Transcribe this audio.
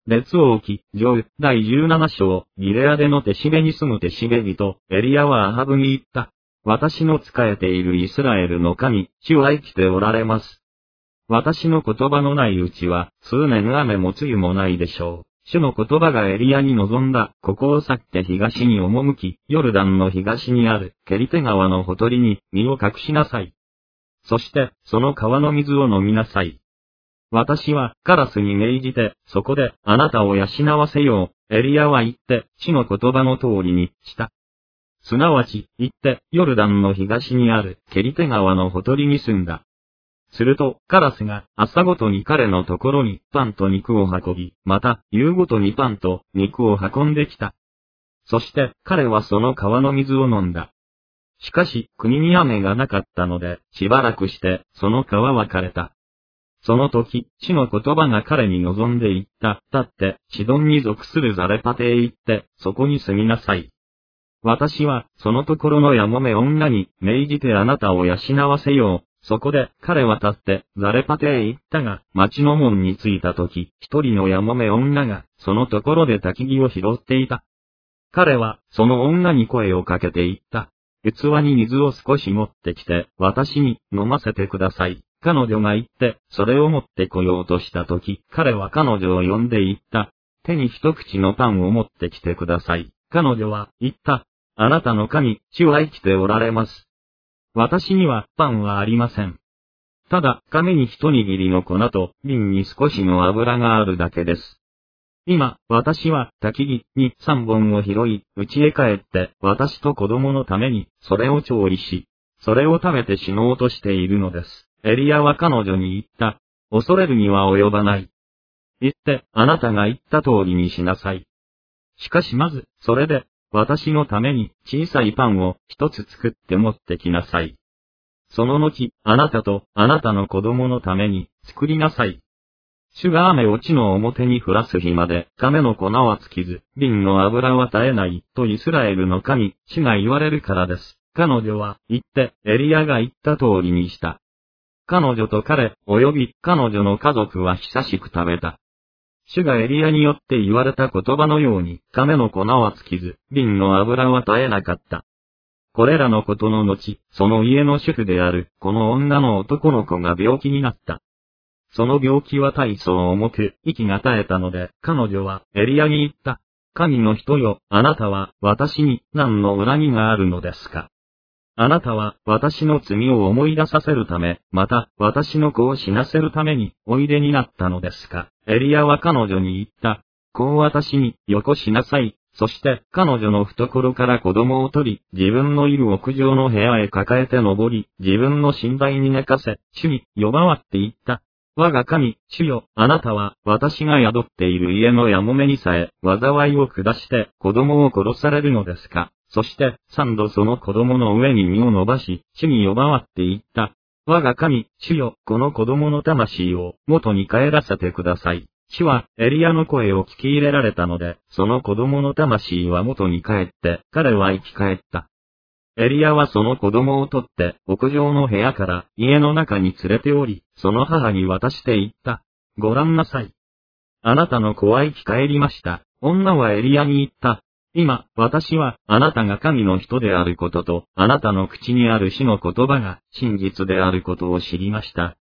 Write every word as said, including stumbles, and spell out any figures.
列王記上だいじゅうなな章、ギレアデのテシベに住むテシベ人、エリアはアハブに言った。私の仕えているイスラエルの神、主は生きておられます。私の言葉のないうちは、数年雨も梅雨もないでしょう。主の言葉がエリアに臨んだ、ここを去って東に赴き、ヨルダンの東にある、ケリテ川のほとりに、身を隠しなさい。そして、その川の水を飲みなさい。私は、カラスに命じて、そこで、あなたを養わせよう。エリアは言って、主の言葉の通りに、した。すなわち、言って、ヨルダンの東にある、ケリテ川のほとりに住んだ。すると、カラスが、朝ごとに彼のところに、パンと肉を運び、また、夕ごとにパンと、肉を運んできた。そして、彼はその川の水を飲んだ。しかし、国に雨がなかったので、しばらくして、その川は枯れた。その時、主の言葉が彼に望んで言った。立って、シドンに属するザレパテへ行って、そこに住みなさい。私は、そのところのやもめ女に、命じてあなたを養わせよう。そこで、彼は立って、ザレパテへ行ったが、町の門に着いた時、一人のやもめ女が、そのところで焚き木を拾っていた。彼は、その女に声をかけて言った。器に水を少し持ってきて、私に、飲ませてください。彼女が言って、それを持ってこようとしたとき、彼は彼女を呼んで言った。手に一口のパンを持ってきてください。彼女は言った。あなたの神、主は生きておられます。私にはパンはありません。ただ、亀に一握りの粉と瓶に少しの油があるだけです。今、私は焚き木に三本を拾い、家へ帰って、私と子供のために、それを調理し、それを食べて死のうとしているのです。エリアは彼女に言った。恐れるには及ばない。言って、あなたが言った通りにしなさい。しかしまず、それで、私のために小さいパンを一つ作って持ってきなさい。その後、あなたとあなたの子供のために作りなさい。主が雨を地の表に降らす日まで、亀の粉は尽きず、瓶の油は絶えない、とイスラエルの神、主が言われるからです。彼女は言って、エリアが言った通りにした。彼女と彼、及び彼女の家族は久しく食べた。主がエリアによって言われた言葉のように、亀の粉は尽きず、瓶の油は絶えなかった。これらのことの後、その家の主婦である、この女の男の子が病気になった。その病気は大層重く、息が絶えたので、彼女はエリアに言った。神の人よ、あなたは私に何の恨みがあるのですか。あなたは私の罪を思い出させるため、また私の子を死なせるためにおいでになったのですか。エリアは彼女に言った。子を私によこしなさい。そして彼女の懐から子供を取り、自分のいる屋上の部屋へ抱えて登り、自分の寝台に寝かせ、主に呼ばわって言った。我が神、主よ、あなたは私が宿っている家のやもめにさえ、災いを下して子供を殺されるのですか。そして、三度その子供の上に身を伸ばし、主に呼ばわって言った。我が神、主よ、この子供の魂を元に帰らせてください。主は、エリアの声を聞き入れられたので、その子供の魂は元に帰って、彼は生き返った。エリアはその子供を取って、屋上の部屋から家の中に連れており、その母に渡して言った。ご覧なさい。あなたの子は生き返りました。女はエリアに言った。今、私は、あなたが神の人であることと、あなたの口にある主の言葉が真実であることを知りました。